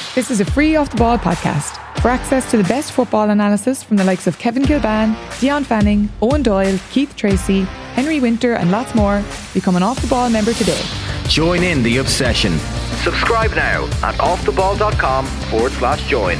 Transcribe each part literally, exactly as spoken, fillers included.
This is a free Off the Ball podcast. For access to the best football analysis from the likes of Kevin Kilban, Dion Fanning, Owen Doyle, Keith Tracy, Henry Winter and lots more, become an Off the Ball member today. Join in the obsession. Subscribe now at offtheball.com forward slash join.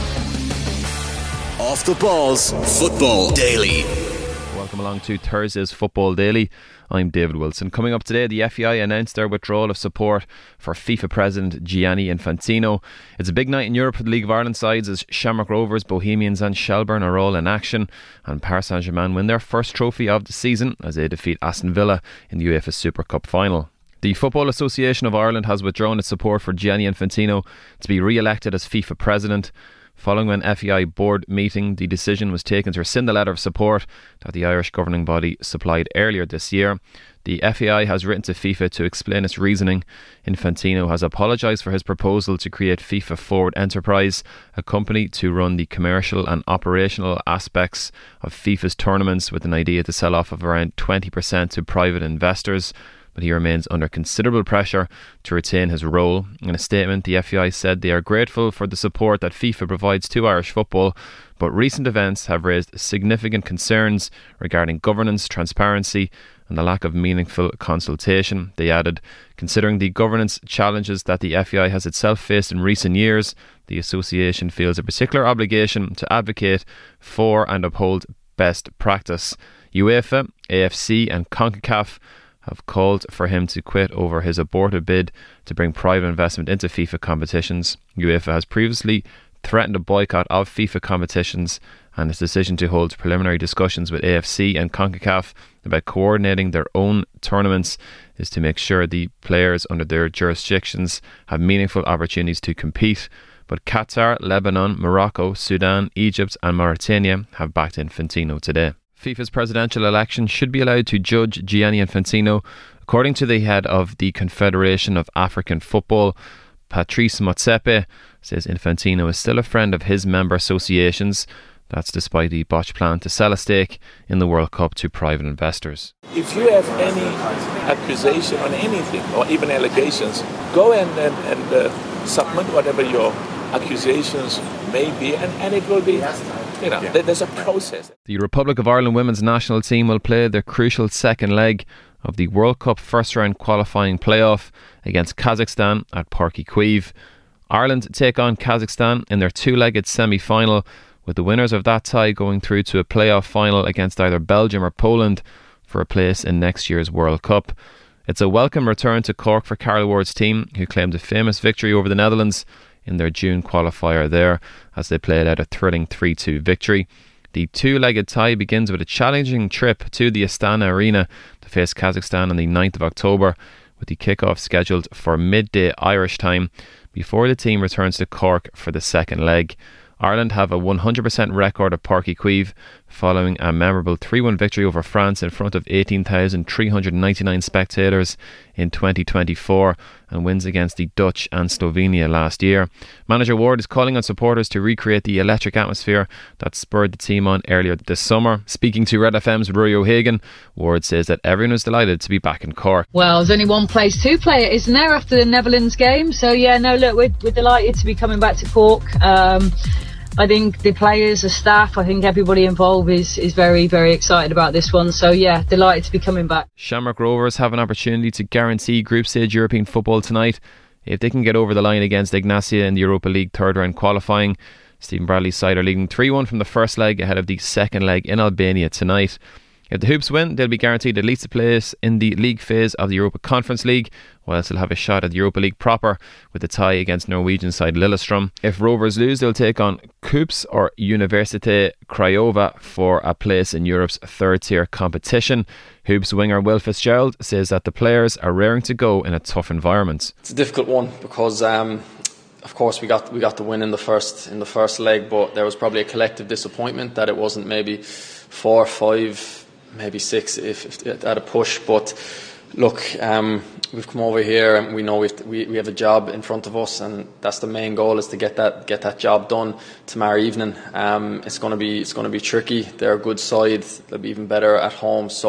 Off the Ball's Football Daily. Welcome along to Thursday's Football Daily. I'm David Wilson. Coming up today, the F A I announced their withdrawal of support for FIFA President Gianni Infantino. It's a big night in Europe for the League of Ireland sides as Shamrock Rovers, Bohemians and Shelbourne are all in action, and Paris Saint-Germain win their first trophy of the season as they defeat Aston Villa in the UEFA Super Cup final. The Football Association of Ireland has withdrawn its support for Gianni Infantino to be re-elected as FIFA President. Following an F A I board meeting, the decision was taken to rescind the letter of support that the Irish governing body supplied earlier this year. The F A I has written to FIFA to explain its reasoning. Infantino has apologised for his proposal to create FIFA Forward Enterprise, a company to run the commercial and operational aspects of FIFA's tournaments, with an idea to sell off of around twenty percent to private investors. But he remains under considerable pressure to retain his role. In a statement, the F A I said they are grateful for the support that FIFA provides to Irish football, but recent events have raised significant concerns regarding governance, transparency and the lack of meaningful consultation. They added, considering the governance challenges that the F A I has itself faced in recent years, the association feels a particular obligation to advocate for and uphold best practice. UEFA, A F C and CONCACAF have called for him to quit over his aborted bid to bring private investment into FIFA competitions. UEFA has previously threatened a boycott of FIFA competitions, and its decision to hold preliminary discussions with A F C and CONCACAF about coordinating their own tournaments is to make sure the players under their jurisdictions have meaningful opportunities to compete. But Qatar, Lebanon, Morocco, Sudan, Egypt and Mauritania have backed Infantino today. FIFA's presidential election should be allowed to judge Gianni Infantino. According to the head of the Confederation of African Football, Patrice Motsepe, says Infantino is still a friend of his member associations. That's despite the botched plan to sell a stake in the World Cup to private investors. If you have any accusation on anything or even allegations, go and, and, and uh, submit whatever your accusations may be, and, and it will be, you know, yeah. There's a process. The Republic of Ireland women's national team will play their crucial second leg of the World Cup first round qualifying playoff against Kazakhstan at Páirc Uí Chaoimh. Ireland take on Kazakhstan in their two-legged semi-final, with the winners of that tie going through to a playoff final against either Belgium or Poland for a place in next year's World Cup. It's a welcome return to Cork for Carol Ward's team, who claimed a famous victory over the Netherlands in their June qualifier there as they played out a thrilling three two victory. The two-legged tie begins with a challenging trip to the Astana Arena to face Kazakhstan on the ninth of October, with the kick-off scheduled for midday Irish time before the team returns to Cork for the second leg. Ireland have a one hundred percent record at Páirc Uí Chaoimh following a memorable three one victory over France in front of eighteen thousand three hundred ninety-nine spectators in twenty twenty-four, and wins against the Dutch and Slovenia last year. Manager Ward is calling on supporters to recreate the electric atmosphere that spurred the team on earlier this summer. Speaking to Red F M's Rory O'Hagan, Ward says that everyone is delighted to be back in Cork. Well, there's only one place to play it, isn't there, after the Netherlands game? So yeah, no, look, we're, we're delighted to be coming back to Cork. Um, I think the players, the staff, I think everybody involved is, is very, very excited about this one. So yeah, delighted to be coming back. Shamrock Rovers have an opportunity to guarantee group stage European football tonight if they can get over the line against Ignacia in the Europa League third round qualifying. Stephen Bradley's side are leading three one from the first leg ahead of the second leg in Albania tonight. If the Hoops win, they'll be guaranteed at least a place in the league phase of the Europa Conference League, whilst they'll have a shot at the Europa League proper with a tie against Norwegian side Lillestrøm. If Rovers lose, they'll take on Kups or Université Craiova for a place in Europe's third tier competition. Hoops winger Will Fitzgerald says that the players are raring to go in a tough environment. It's a difficult one because um, of course we got we got the win in the first in the first leg, but there was probably a collective disappointment that it wasn't maybe four, five, maybe six if, if at a push. But look, um, we've come over here and we know we've, we we have a job in front of us, and that's the main goal, is to get that get that job done tomorrow evening. Um, it's going to be it's going to be tricky. They're a good side. They'll be even better at home. So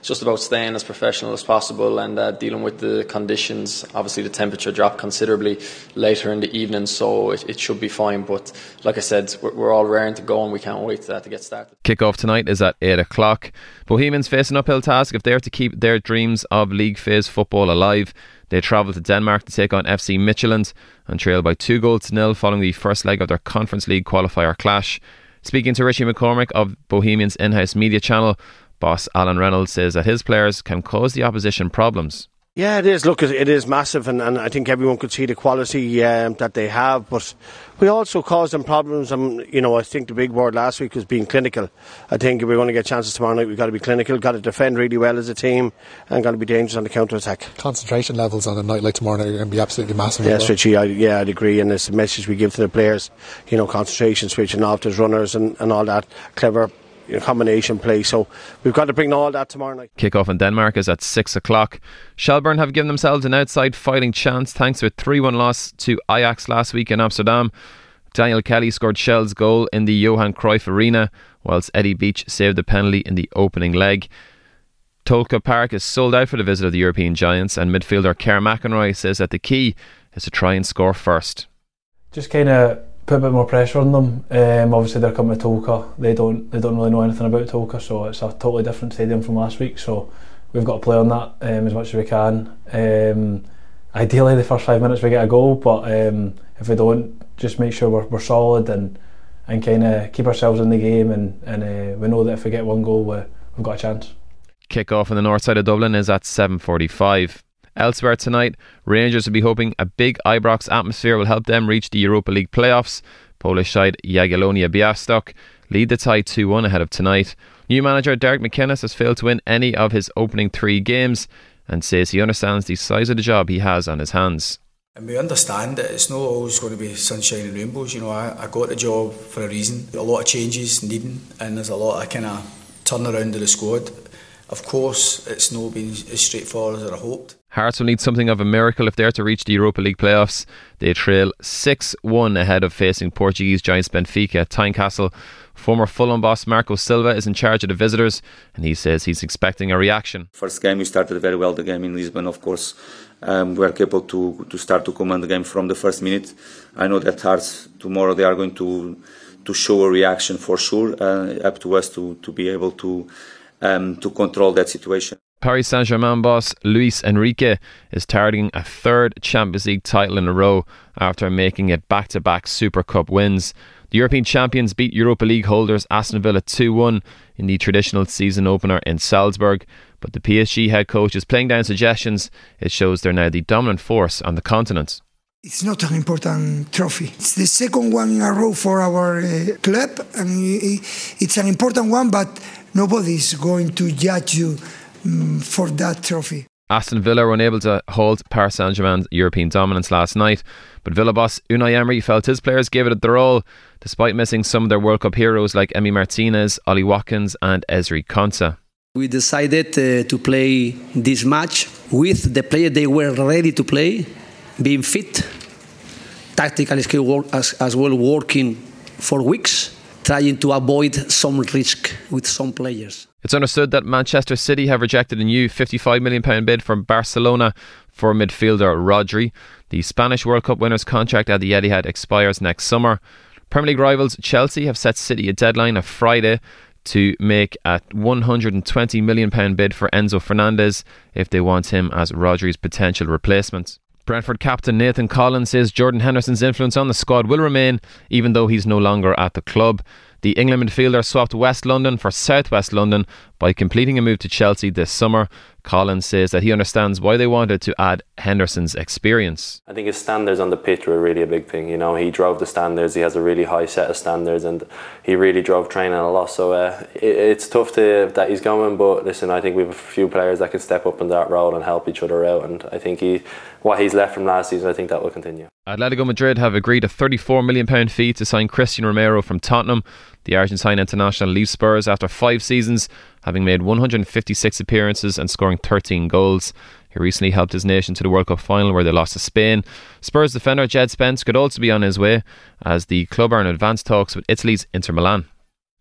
it's just about staying as professional as possible and uh, dealing with the conditions. Obviously the temperature dropped considerably later in the evening, so it, it should be fine, but like I said, we're, we're all raring to go and we can't wait uh, to get started. Kick-off tonight is at eight o'clock. Bohemians face an uphill task if they're to keep their dreams of league phase football alive. They travel to Denmark to take on F C Midtjylland and trail by two goals to nil following the first leg of their Conference League qualifier clash. Speaking to Richie McCormick of Bohemians in-house media channel, boss Alan Reynolds says that his players can cause the opposition problems. Yeah, it is. Look, it is massive, and, and I think everyone could see the quality um, that they have. But we also cause them problems. And you know, I think the big word last week was being clinical. I think if we're going to get chances tomorrow night, we've got to be clinical, got to defend really well as a team, and got to be dangerous on the counter attack. Concentration levels on a night like tomorrow night are going to be absolutely massive. Yes, Richie. I, yeah, I'd agree. And it's a message we give to the players. You know, concentration, switching off, there's runners and, and all that clever combination play, so we've got to bring all that tomorrow night. Kick-off in Denmark is at six o'clock. Shelbourne have given themselves an outside fighting chance thanks to a three one loss to Ajax last week in Amsterdam. Daniel Kelly scored Shell's goal in the Johan Cruyff Arena, whilst Eddie Beach saved the penalty in the opening leg. Tolka Park is sold out for the visit of the European giants, and midfielder Kerr McInroy says that the key is to try and score first. Just kind of put a bit more pressure on them. Um, obviously they're coming to Tolka. They don't they don't really know anything about Tolka, so it's a totally different stadium from last week. So we've got to play on that um, as much as we can. Um, ideally, the first five minutes we get a goal, but um, if we don't, just make sure we're, we're solid and and kind of keep ourselves in the game. And and uh, we know that if we get one goal, we, we've got a chance. Kick-off in the north side of Dublin is at seven forty-five. Elsewhere tonight, Rangers will be hoping a big Ibrox atmosphere will help them reach the Europa League playoffs. Polish side Jagiellonia Białystok lead the tie two one ahead of tonight. New manager Derek McInnes has failed to win any of his opening three games and says he understands the size of the job he has on his hands. And we understand that it's not always going to be sunshine and rainbows. You know, I, I got the job for a reason. A lot of changes needing, and there's a lot of kind of turnaround of the squad. Of course, it's not been as straightforward as I hoped. Hearts will need something of a miracle if they're to reach the Europa League playoffs. They trail six one ahead of facing Portuguese giants Benfica at Tynecastle. Former Fulham boss Marco Silva is in charge of the visitors, and he says he's expecting a reaction. First game we started very well, the game in Lisbon, of course. Um, we are capable to, to start to command the game from the first minute. I know that Hearts tomorrow they are going to to show a reaction for sure. Uh, up to us to, to be able to um, to control that situation. Paris Saint-Germain boss Luis Enrique is targeting a third Champions League title in a row after making it back-to-back Super Cup wins. The European champions beat Europa League holders Aston Villa two one in the traditional season opener in Salzburg, but the P S G head coach is playing down suggestions. It shows they're now the dominant force on the continent. It's not an important trophy. It's the second one in a row for our uh, club, and it's an important one, but nobody's going to judge you for that trophy. Aston Villa were unable to halt Paris Saint-Germain's European dominance last night, but Villa boss Unai Emery felt his players gave it their all, despite missing some of their World Cup heroes like Emi Martinez, Ollie Watkins and Ezri Konsa. We decided uh, to play this match with the players they were ready to play, being fit, tactical skill work as, as well, working for weeks, trying to avoid some risk with some players. It's understood that Manchester City have rejected a new fifty-five million pounds bid from Barcelona for midfielder Rodri. The Spanish World Cup winner's contract at the Etihad expires next summer. Premier League rivals Chelsea have set City a deadline of Friday to make a one hundred twenty million pounds bid for Enzo Fernandez if they want him as Rodri's potential replacement. Brentford captain Nathan Collins says Jordan Henderson's influence on the squad will remain even though he's no longer at the club. The England midfielder swapped West London for South West London by completing a move to Chelsea this summer. Collins says that he understands why they wanted to add Henderson's experience. I think his standards on the pitch were really a big thing. You know, he drove the standards. He has a really high set of standards, and he really drove training a lot. So uh, it, it's tough to that he's going. But listen, I think we have a few players that can step up in that role and help each other out. And I think he, what he's left from last season, I think that will continue. Atletico Madrid have agreed a thirty-four million pounds fee to sign Christian Romero from Tottenham. The Argentine international leaves Spurs after five seasons, having made one hundred fifty-six appearances and scoring thirteen goals. He recently helped his nation to the World Cup final where they lost to Spain. Spurs defender Jed Spence could also be on his way, as the club are in advanced talks with Italy's Inter Milan.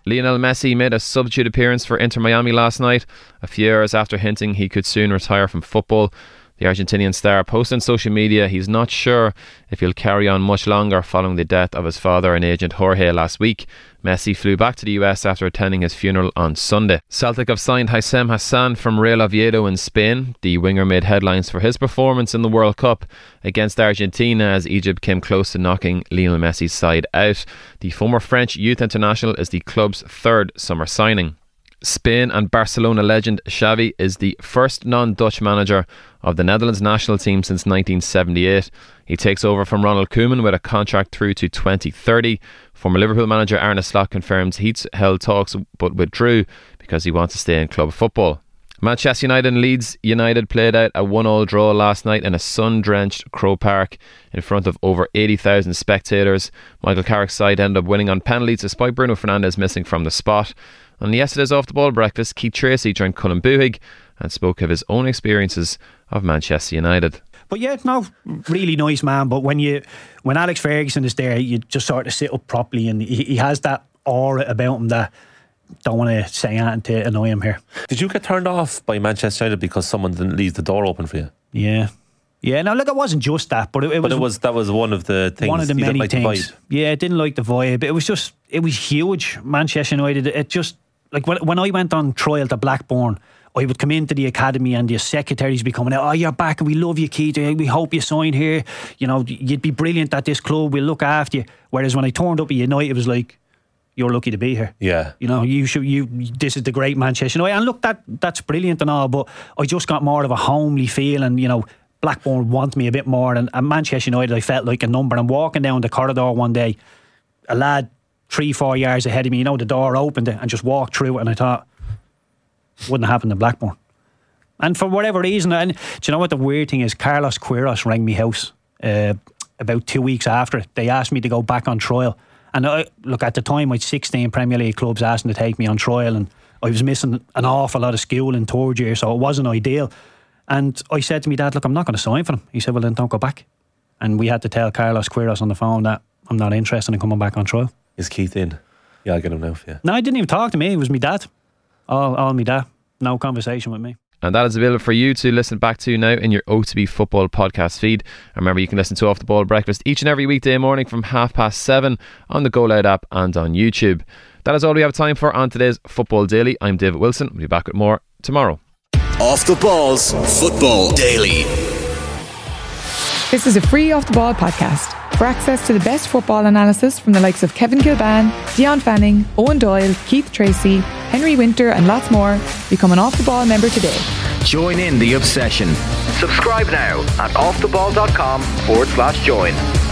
Lionel Messi made a substitute appearance for Inter Miami last night, a few hours after hinting he could soon retire from football. The Argentinian star posted on social media he's not sure if he'll carry on much longer following the death of his father and agent Jorge last week. Messi flew back to the U S after attending his funeral on Sunday. Celtic have signed Hissem Hassan from Real Oviedo in Spain. The winger made headlines for his performance in the World Cup against Argentina as Egypt came close to knocking Lionel Messi's side out. The former French youth international is the club's third summer signing. Spain and Barcelona legend Xavi is the first non-Dutch manager of the Netherlands national team since nineteen seventy-eight. He takes over from Ronald Koeman with a contract through to twenty thirty. Former Liverpool manager Arne Slot confirms he'd held talks but withdrew because he wants to stay in club football. Manchester United and Leeds United played out a one-all draw last night in a sun-drenched Croke Park in front of over eighty thousand spectators. Michael Carrick's side ended up winning on penalties despite Bruno Fernandes missing from the spot. On yesterday's Off the Ball breakfast, Keith Tracy joined Colin Buhig and spoke of his own experiences of Manchester United. But yeah, no, really nice man. But when you, when Alex Ferguson is there, you just sort of sit up properly, and he, he has that aura about him that don't want to say anything to annoy him here. Did you get turned off by Manchester United because someone didn't leave the door open for you? Yeah. Yeah, no, look, it wasn't just that, but it, it but was. it was that was one of the things. One of the you many didn't like things. The vibe. Yeah, I didn't like the vibe. It was just, it was huge. Manchester United. It just like when when I went on trial to Blackburn, I would come into the academy and the secretaries be coming out. Oh, you're back, and we love you, Keith. We hope you sign here. You know, you'd be brilliant at this club. We'll look after you. Whereas when I turned up at United, it was like, you're lucky to be here. Yeah. You know, you should. You. This is the great Manchester United. And look, that that's brilliant and all, but I just got more of a homely feel, and you know, Blackburn want me a bit more, and, and Manchester United, I felt like a number. I'm walking down the corridor one day, a lad three, four yards ahead of me, you know, the door opened and just walked through it, and I thought, wouldn't happen in Blackburn. And for whatever reason, and do you know what the weird thing is? Carlos Queiroz rang me house uh, about two weeks after it. They asked me to go back on trial. And I, look, at the time, I'd sixteen Premier League clubs asking to take me on trial, and I was missing an awful lot of school in third year, so it wasn't ideal. And I said to my dad, look, I'm not going to sign for them. He said, well, then don't go back. And we had to tell Carlos Queiroz on the phone that I'm not interested in coming back on trial. Is Keith in? Yeah, I'll get him now for you. No, I didn't even talk to me. It was my dad. All, all my dad. No conversation with me. And that is available for you to listen back to now in your O two B Football podcast feed. And remember, you can listen to Off the Ball Breakfast each and every weekday morning from half past seven on the Go Loud app and on YouTube. That is all we have time for on today's Football Daily. I'm David Wilson. We'll be back with more tomorrow. Off the Balls Football Daily. This is a free Off the Ball podcast. For access to the best football analysis from the likes of Kevin Kilban, Dion Fanning, Owen Doyle, Keith Tracy, Henry Winter and lots more, become an Off the Ball member today. Join in the obsession. Subscribe now at offtheball.com forward slash join.